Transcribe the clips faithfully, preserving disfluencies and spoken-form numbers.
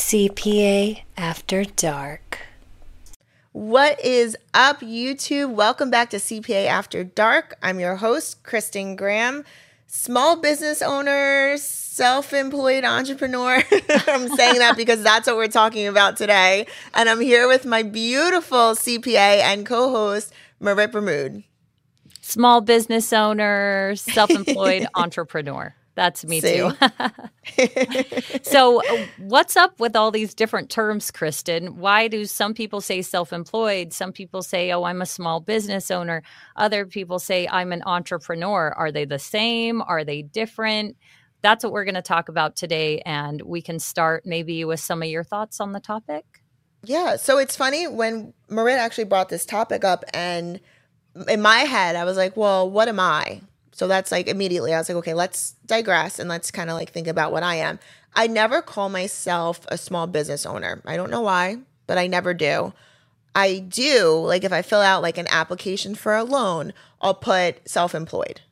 C P A After Dark. What is up, YouTube? Welcome back to C P A After Dark. I'm your host, Kristen Graham, small business owner, self-employed entrepreneur. I'm saying that because that's what we're talking about today. And I'm here with my beautiful C P A and co-host, Marit Bermoud. Small business owner, self-employed entrepreneur. That's me See? too. So what's up with all these different terms, Kristen? Why do some people say self-employed? Some people say, oh, I'm a small business owner. Other people say I'm an entrepreneur. Are they the same? Are they different? That's what we're going to talk about today. And we can start maybe with some of your thoughts on the topic. Yeah, so it's funny when Marit actually brought this topic up, and in my head, I was like, well, what am I? So that's like immediately I was like, okay, let's digress and let's kind of like think about what I am. I never call myself a small business owner. I don't know why, but I never do. I do, like if I fill out like an application for a loan, I'll put self-employed.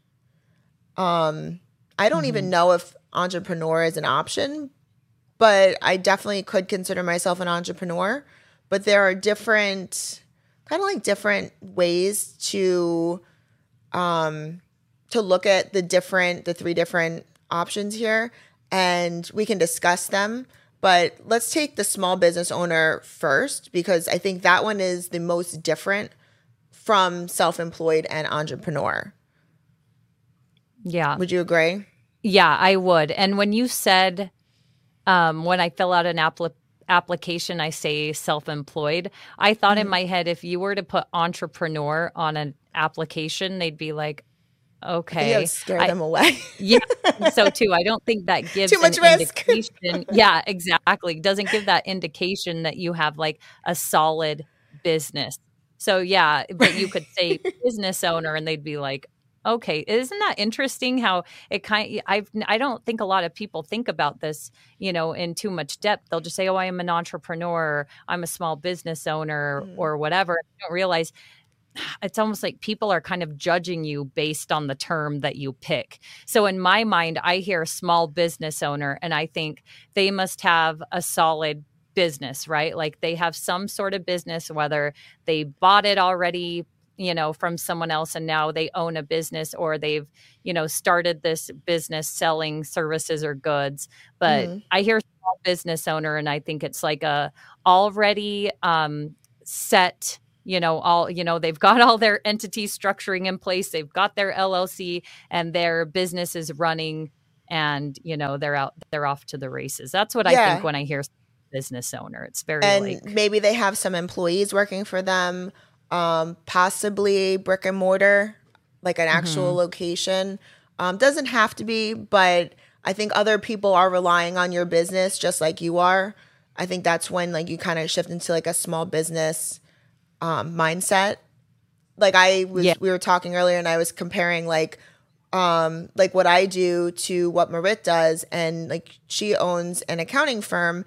Um, I don't mm-hmm. even know if entrepreneur is an option, but I definitely could consider myself an entrepreneur. But there are different, kind of like different ways to, um, to look at the different, the three different options here, and we can discuss them. But let's take the small business owner first, because I think that one is the most different from self-employed and entrepreneur. Yeah. Would you agree? Yeah, I would. And when you said, um, when I fill out an appli- application, I say self-employed, I thought mm-hmm. in my head, if you were to put entrepreneur on an application, they'd be like, okay. You scare I, them away. Yeah, so too. I don't think that gives too much an risk. indication. Yeah, exactly. Doesn't give that indication that you have like a solid business. So yeah, but you could say business owner and they'd be like, okay, isn't that interesting how it kind I've I don't think a lot of people think about this, you know, in too much depth. They'll just say, oh, I am an entrepreneur, I'm a small business owner mm. or whatever. I don't realize it's almost like people are kind of judging you based on the term that you pick. So in my mind, I hear small business owner and I think they must have a solid business, right? Like they have some sort of business, whether they bought it already, you know, from someone else and now they own a business, or they've, you know, started this business selling services or goods. But mm-hmm. I hear small business owner and I think it's like a already um, set, you know, all, you know, they've got all their entity structuring in place. They've got their L L C and their business is running and, you know, they're out, they're off to the races. That's what yeah. I think when I hear business owner. It's very and like. Maybe they have some employees working for them, um, possibly brick and mortar, like an actual mm-hmm. location. Um, doesn't have to be, but I think other people are relying on your business just like you are. I think that's when like you kind of shift into like a small business Um, mindset. Like I was, yeah. we were talking earlier and I was comparing like, um, like what I do to what Marit does. And like she owns an accounting firm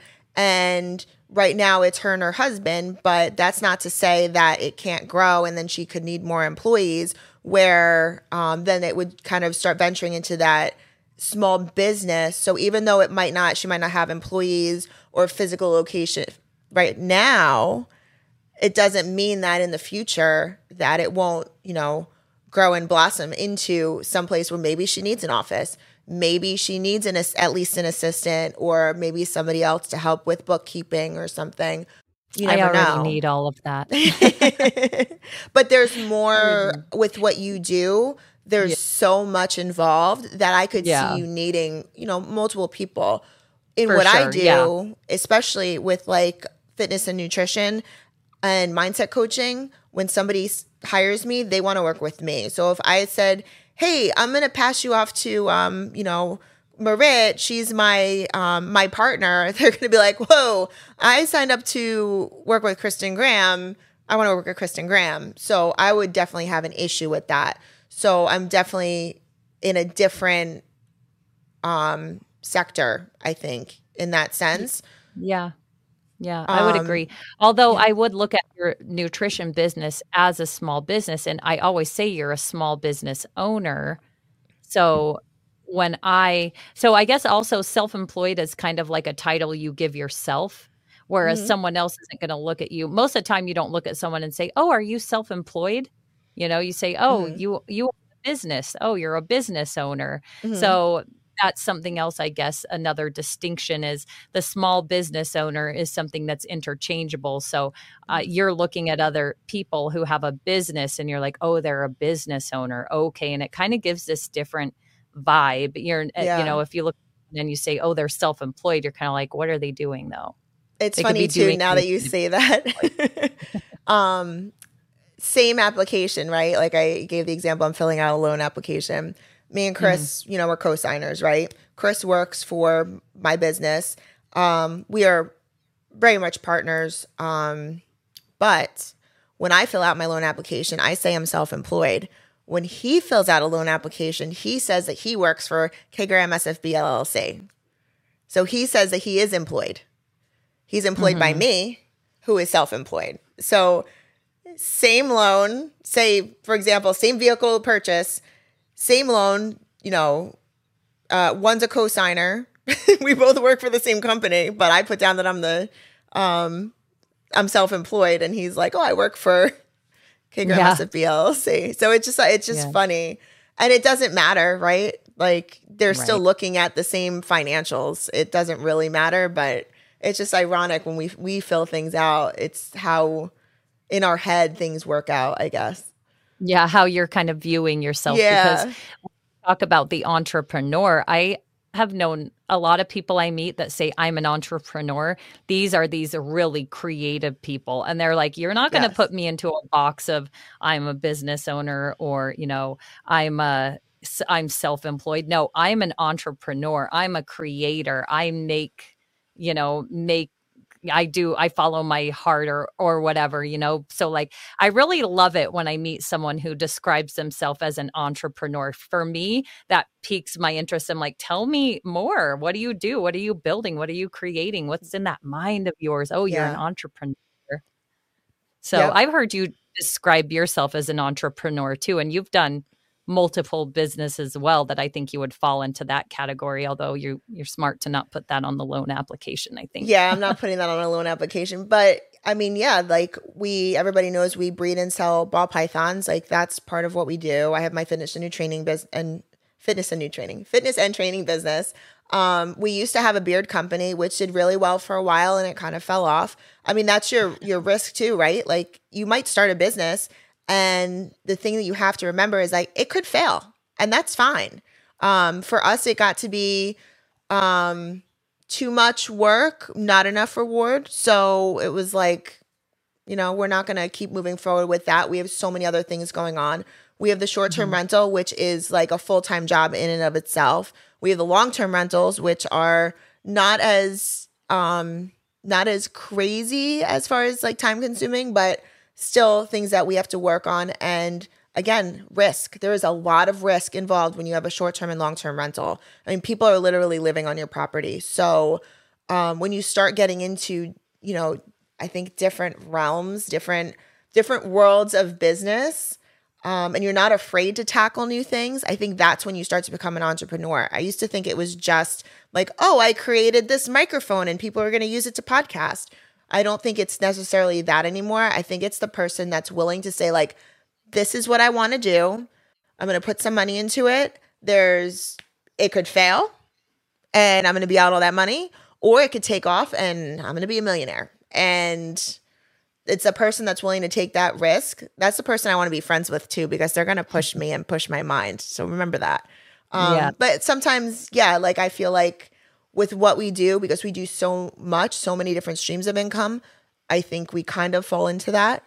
and right now it's her and her husband, but that's not to say that it can't grow. And then she could need more employees where, um, then it would kind of start venturing into that small business. So even though it might not, she might not have employees or physical location right now, it doesn't mean that in the future that it won't, you know, grow and blossom into someplace where maybe she needs an office. Maybe she needs an at least an assistant or maybe somebody else to help with bookkeeping or something. You never I already know. need all of that. But there's more with what you do. There's yeah. so much involved that I could yeah. see you needing, you know, multiple people. In For what sure. I do, yeah. especially with like fitness and nutrition, and mindset coaching, when somebody hires me, they want to work with me. So if I said, hey, I'm going to pass you off to, um, you know, Marit, she's my um, my partner, they're going to be like, whoa, I signed up to work with Kristen Graham. I want to work with Kristen Graham. So I would definitely have an issue with that. So I'm definitely in a different um, sector, I think, in that sense. Yeah. Yeah, I would agree. Although yeah. I would look at your nutrition business as a small business, and I always say you're a small business owner. So when I, so I guess also self-employed is kind of like a title you give yourself, whereas Mm-hmm. someone else isn't going to look at you. Most of the time you don't look at someone and say, oh, are you self-employed? You know, you say, oh, Mm-hmm. you, you own a business. Oh, you're a business owner. Mm-hmm. So that's something else, I guess. Another distinction is the small business owner is something that's interchangeable. So uh, you're looking at other people who have a business and you're like, oh, they're a business owner. Okay. And it kind of gives this different vibe. You're, uh, you Yeah. know, if you look and you say, oh, they're self-employed, you're kind of like, what are they doing though? It's They could funny be too, doing now that you anything to be say that. um, same application, right? Like I gave the example, I'm filling out a loan application. Me and Chris, you know, we're co-signers, right? Chris works for my business. Um, we are very much partners. Um, but when I fill out my loan application, I say I'm self-employed. When he fills out a loan application, he says that he works for K G R M S F B L L C. So he says that he is employed. He's employed by Mhm. me, who is self-employed. So same loan, say, for example, same vehicle purchase, same loan, you know, uh, one's a co-signer. We both work for the same company, but I put down that I'm the, um, I'm self-employed, and he's like, oh, I work for K G R M S F B L L C. So it's just, it's just Yeah. funny. And it doesn't matter, right? Like they're still Right. looking at the same financials. It doesn't really matter, but it's just ironic when we, we fill things out. It's how in our head things work out, I guess. Yeah. How you're kind of viewing yourself. Yeah. Because talk about the entrepreneur. I have known a lot of people I meet that say I'm an entrepreneur. These are these really creative people. And they're like, you're not going to Yes. put me into a box of I'm a business owner or, you know, I'm a I'm self-employed. No, I'm an entrepreneur. I'm a creator. I make, you know, make I do, I follow my heart or or whatever, you know. So like I really love it when I meet someone who describes themselves as an entrepreneur. For me, that piques my interest. I'm like, tell me more. What do you do? What are you building? What are you creating? What's in that mind of yours? Oh, you're an Yeah. entrepreneur. So Yep. I've heard you describe yourself as an entrepreneur too, and you've done multiple businesses as well that I think you would fall into that category, although you you're smart to not put that on the loan application, I think. Yeah, I'm not putting that on a loan application, but I mean, yeah, like we, everybody knows we breed and sell ball pythons. Like that's part of what we do. I have my fitness and new training business and fitness and new training, fitness and training business. Um, we used to have a beard company, which did really well for a while, and it kind of fell off. I mean, that's your your risk too, right? Like you might start a business, and the thing that you have to remember is like it could fail, and that's fine. Um, for us, it got to be um, too much work, not enough reward. So it was like, you know, we're not going to keep moving forward with that. We have so many other things going on. We have the short-term Mhm. rental, which is like a full-time job in and of itself. We have the long-term rentals, which are not as um not as crazy as far as like time consuming, but still things that we have to work on. And again, risk. There is a lot of risk involved when you have a short-term and long-term rental. I mean, people are literally living on your property. So um, when you start getting into, you know, I think different realms, different different worlds of business, um, and you're not afraid to tackle new things, I think that's when you start to become an entrepreneur. I used to think it was just like, oh, I created this microphone and people are going to use it to podcast. I don't think it's necessarily that anymore. I think it's the person that's willing to say like, this is what I want to do. I'm going to put some money into it. There's, it could fail and I'm going to be out all that money, or it could take off and I'm going to be a millionaire. And it's a person that's willing to take that risk. That's the person I want to be friends with too, because they're going to push me and push my mind. So remember that. Um, Yeah. But sometimes, yeah, like I feel like with what we do, because we do so much, so many different streams of income, I think we kind of fall into that.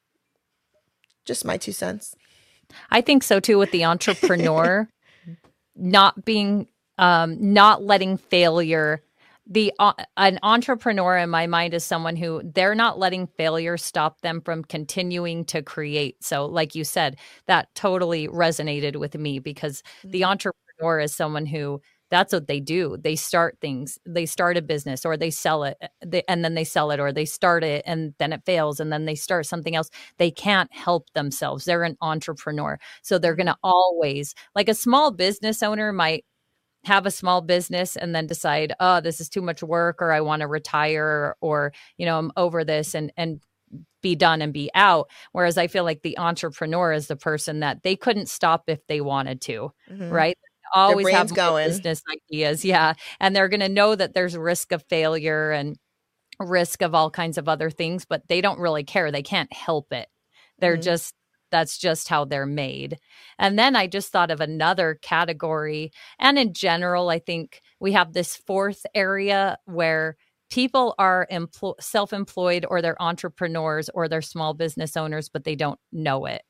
Just my two cents. I think so too with the entrepreneur, not being, um, not letting failure. The uh, an entrepreneur in my mind is someone who they're not letting failure stop them from continuing to create. So, like you said, that totally resonated with me because the entrepreneur is someone who that's what they do. They start things. They start a business or they sell it, they, and then they sell it, or they start it and then it fails, and then they start something else. They can't help themselves. They're an entrepreneur, so they're going to always, like a small business owner might have a small business and then decide, oh, this is too much work, or I want to retire, or, you know, I'm over this, and, and be done and be out. Whereas I feel like the entrepreneur is the person that they couldn't stop if they wanted to, Mm-hmm. right? Their Always have brain's more going. business ideas. Yeah. And they're going to know that there's risk of failure and risk of all kinds of other things, but they don't really care. They can't help it. They're Mhm. just, that's just how they're made. And then I just thought of another category. And in general, I think we have this fourth area where people are empl- self-employed, or they're entrepreneurs, or they're small business owners, but they don't know it.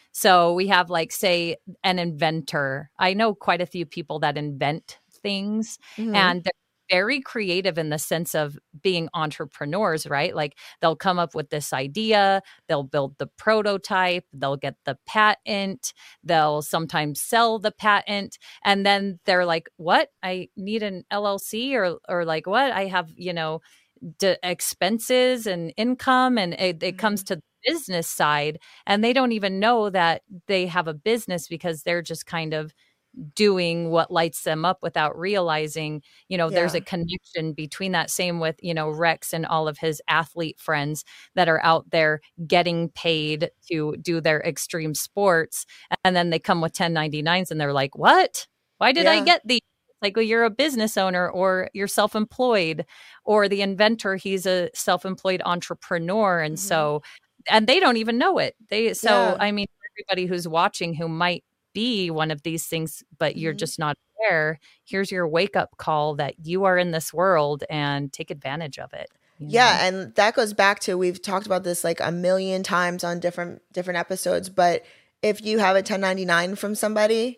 So we have, like, say, an inventor. I know quite a few people that invent things, Mhm. and they're very creative in the sense of being entrepreneurs, right? Like, they'll come up with this idea, they'll build the prototype, they'll get the patent, they'll sometimes sell the patent, and then they're like, what? I need an L L C, or or like, what? I have, you know, d- expenses and income, and it, it comes to the business side, and they don't even know that they have a business, because they're just kind of doing what lights them up without realizing, you know, there's Yeah. a connection between that. Same with, you know, Rex and all of his athlete friends that are out there getting paid to do their extreme sports. And then they come with ten ninety-nines and they're like, what? Why did I Yeah. get these? Like, well, you're a business owner, or you're self-employed, or the inventor, he's a self-employed entrepreneur. And Mhm. so, and they don't even know it. They, so, Yeah. I mean, everybody who's watching who might be one of these things, but you're Mhm. just not aware, here's your wake up call that you are in this world, and take advantage of it. you know? Yeah, and that goes back to, we've talked about this like a million times on different different episodes, but if you have a ten ninety-nine from somebody,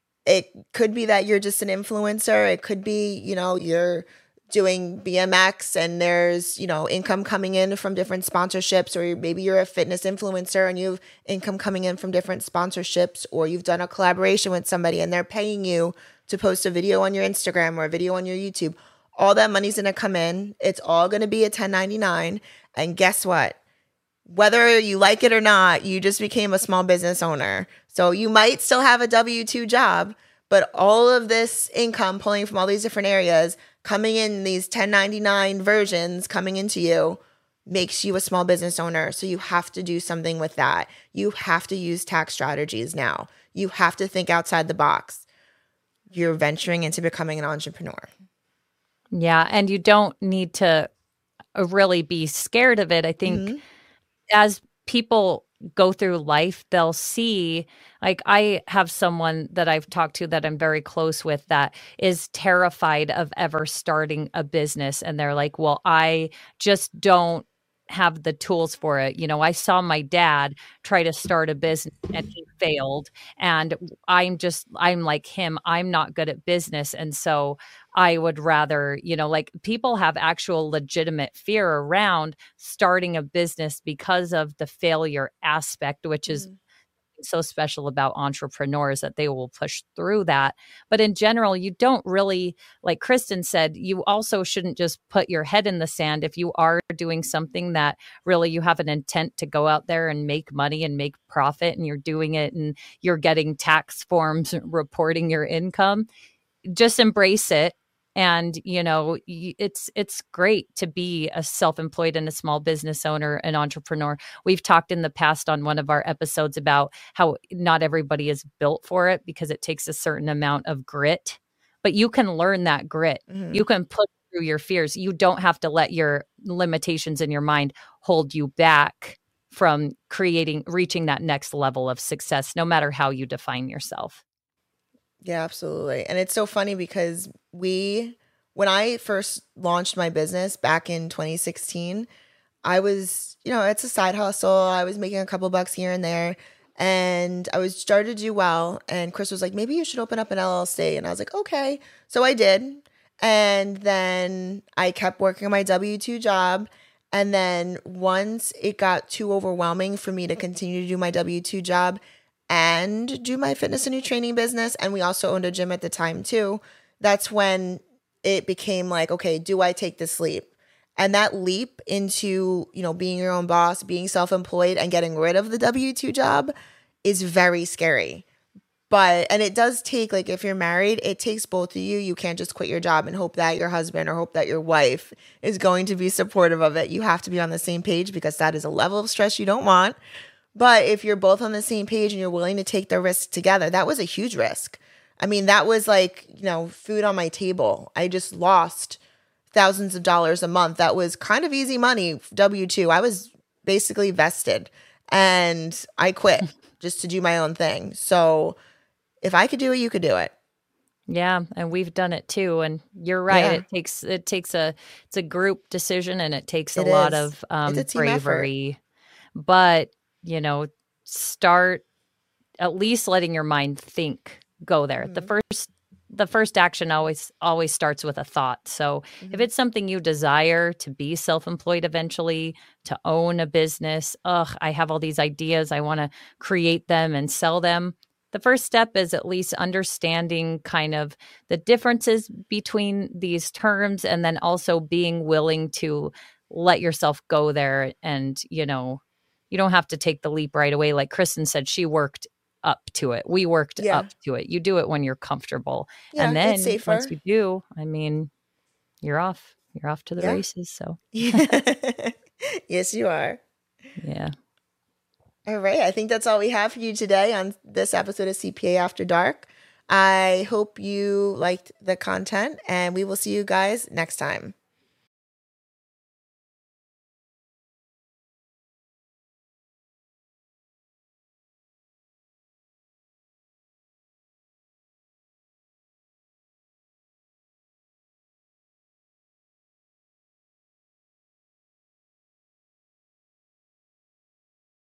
it could be that you're just an influencer. It could be, you know, you're doing B M X and there's, you know, income coming in from different sponsorships, or maybe you're a fitness influencer and you have income coming in from different sponsorships, or you've done a collaboration with somebody and they're paying you to post a video on your Instagram or a video on your YouTube. All that money's going to come in. It's all going to be a ten ninety-nine. And guess what? Whether you like it or not, you just became a small business owner. So you might still have a W two job, but all of this income pulling from all these different areas, coming in these ten ninety-nine versions coming into you, makes you a small business owner. So you have to do something with that. You have to use tax strategies now. You have to think outside the box. You're venturing into becoming an entrepreneur. Yeah. And you don't need to uh, really be scared of it. I think Mhm. as people go through life, they'll see, like, I have someone that I've talked to that I'm very close with that is terrified of ever starting a business. And they're like, well, I just don't have the tools for it. You know, I saw my dad try to start a business and he failed. And I'm just, I'm like him. I'm not good at business. And so I would rather, you know, like, people have actual legitimate fear around starting a business because of the failure aspect, which is Mhm. so special about entrepreneurs, that they will push through that. But in general, you don't really, like Kristen said, you also shouldn't just put your head in the sand. If you are doing something that really you have an intent to go out there and make money and make profit, and you're doing it and you're getting tax forms reporting your income, just embrace it. And, you know, y- it's it's great to be a self-employed and a small business owner, an entrepreneur. We've talked in the past on one of our episodes about how not everybody is built for it, because it takes a certain amount of grit, but you can learn that grit. Mhm. You can push through your fears. You don't have to let your limitations in your mind hold you back from creating, reaching that next level of success, no matter how you define yourself. Yeah, absolutely. And it's so funny because we, when I first launched my business back in twenty sixteen, I was, you know, it's a side hustle. I was making a couple bucks here and there, and I was started to do well. And Chris was like, maybe you should open up an L L C. And I was like, okay. So I did. And then I kept working my W two job. And then once it got too overwhelming for me to continue to do my W two job and do my fitness and new training business, and we also owned a gym at the time too, that's when it became like, okay, do I take this leap? And that leap into, you know, being your own boss, being self-employed, and getting rid of the W two job is very scary. But, and it does take, like, if you're married, it takes both of you. You can't just quit your job and hope that your husband or hope that your wife is going to be supportive of it. You have to be on the same page, because that is a level of stress you don't want. But if you're both on the same page and you're willing to take the risk together, that was a huge risk. I mean, that was like, you know, food on my table. I just lost thousands of dollars a month. That was kind of easy money, W two. I was basically vested, and I quit just to do my own thing. So if I could do it, you could do it. Yeah, and we've done it too. And you're right. Yeah. It takes it takes a it's a group decision, and it takes a It lot is. of um, It's a team effort. bravery. But you know, start at least letting your mind think, go there. The Mhm. first the first action always always starts with a thought. So if Mhm. it's something you desire to be self-employed eventually, to own a business, ugh, I have all these ideas, I want to create them and sell them. The first step is at least understanding kind of the differences between these terms, and then also being willing to let yourself go there. And, you know, you don't have to take the leap right away. Like Kristen said, she worked up to it. We worked Yeah. up to it. You do it when you're comfortable. Yeah, and it's then safer. once you do, I mean, you're off. You're off to the Yeah. races. So, Yes, you are. yeah. All right. I think that's all we have for you today on this episode of C P A After Dark. I hope you liked the content, and we will see you guys next time.